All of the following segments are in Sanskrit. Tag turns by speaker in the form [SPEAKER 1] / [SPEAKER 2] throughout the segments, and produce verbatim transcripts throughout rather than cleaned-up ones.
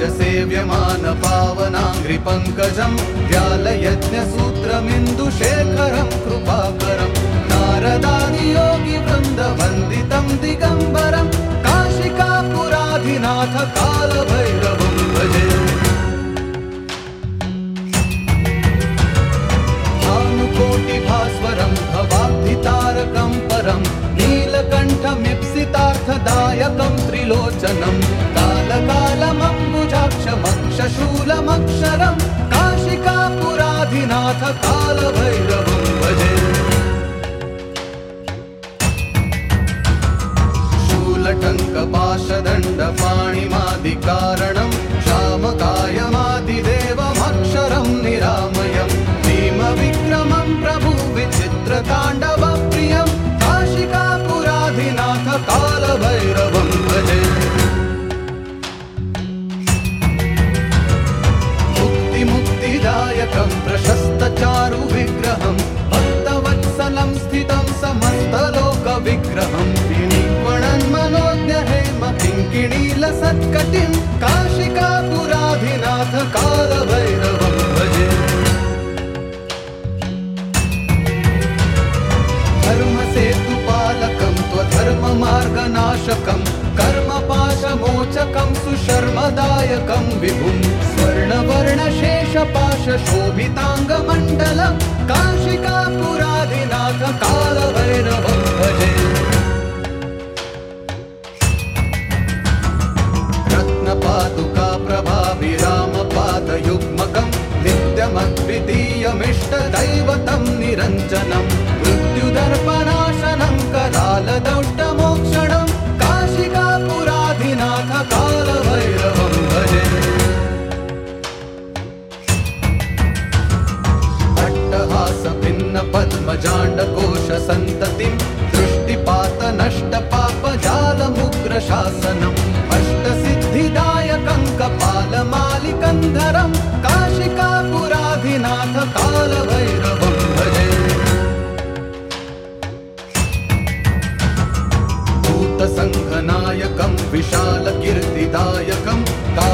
[SPEAKER 1] सेव्यमान पावनाङ्घ्रिपङ्कजं व्यालयज्ञसूत्रमिन्दुशेखरं कृपाकरं नारदादियोगिवृन्दवन्दितं दिगम्बरं काशिकापुराधिनाथ कालभैरवं भजे। भानुकोटिभास्वरं भवाब्धितारकं परं नीलकण्ठमीप्सितार्थदायकं त्रिलोचनं कालकालमम्बुजाक्षमक्षशूलमक्षरं काशिकापुराधिनाथ कालभैरवं भजे। शूलटङ्कपाशदण्डपाणिमादिकारणं श्यामकायमादिदेवमक्षरं निरामयं भीमविक्रमं प्रभु विचित्रताण्डवप्रियं काशिकापुराधिनाथ कालभैरवं भजे। मुक्तिमुक्तिदायकं प्रशस्तचारुविग्रहं भक्तवत्सलं स्थितं समस्तलोकविग्रहं विनिक्वणन्मनोज्ञहेम किङ्किणीलसत्कटिं काशिकापुराधिनाथ कालभैरवं भजे। धर्मसेतुपालकं त्वधर्ममार्गनाशकं कर्मपाशमोचकं सुशर्मदायकं विभुं स्वर्णवर्णशेषपाशशोभिताङ्गमण्डलं काशिकापुराधिनाथ कालभैरवं भजे। रत्नपादुकाप्रभाभिरामपादयुग्मकं नित्यमद्वितीयमिष्टदैवतं निरञ्जनं मृत्युदर्पणाशनं करालदौष्टमोक्षणं काशिकापुराधिनाथ कालभैरवं भजे। अट्टहासभिन्नपद्मजाण्डकोशसन्ततिं दृष्टिपातनष्टपापजालमुग्रशासनम् अष्टसिद्धिदायकं कपालमालिकन्धरं काशिकापुराधिनाथ कालभैरवं भजे। भूतसङ्घनायकं विशालकीर्तिदायकं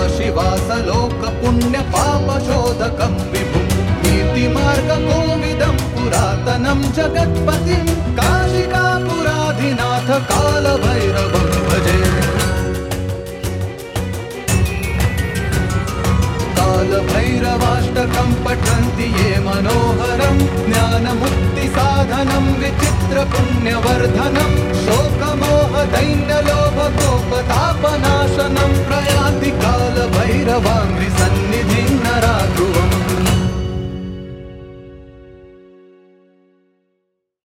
[SPEAKER 1] काशीवासलोकपुण्यपापशोधकं विभुं कीर्तिमार्गकोविदं पुरातनं जगत्पतिं काशिकापुराधिनाथ कालभैरवं भजे। कालभैरवाष्टकं पठन्ति ये मनोहरं ज्ञानमुक्तिसाधनं विचित्रपुण्यवर्धनं शोकमोह